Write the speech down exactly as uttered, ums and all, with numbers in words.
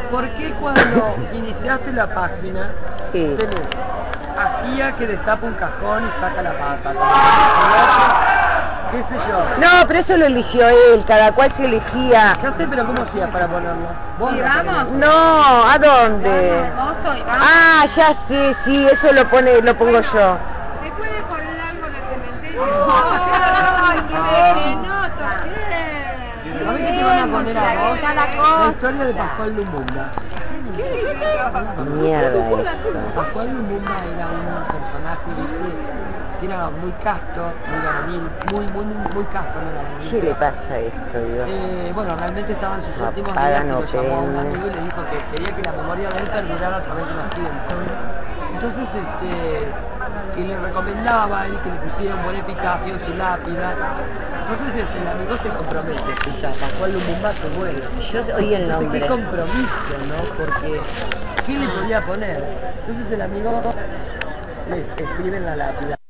¿Por qué cuando iniciaste la página Sí. tenés Agía que destapa un cajón y saca la pata? ¿Qué sé yo? No, pero eso lo eligió él, cada cual se elegía. Ya sé, pero ¿cómo hacías para ponerlo? ¿Vos ¿Y lo vamos? ponías? No, ¿a dónde? Hermoso, y vamos. Ah, ya sé, sí, eso lo pone, lo pongo yo. ¿Se puede poner algo en el cementerio? ¡Ay, qué nota! A ver qué te van a poner a vos. La historia de Pascual Lumumba. Mierda eso. Pascual Lumumba era un personaje, ¿viste? Que era muy casto, muy varonil, muy, muy, muy casto, no era varonil. ¿Qué le pasa a esto, Dios? Eh, bueno, realmente estaba en sus No últimos pagan, días y lo no llamó a un penden. amigo y le dijo que quería que la memoria de él perdurara a través de los tiempos. Entonces, este, que le recomendaba y que le pusiera un buen epitafio, su lápida. Entonces este, el amigo se compromete, escucha, Pascual Lumumba se muere. Yo oí el Entonces, nombre. qué compromiso, ¿no? Porque, ¿qué le podía poner? Entonces el amigo le escribe en la lápida.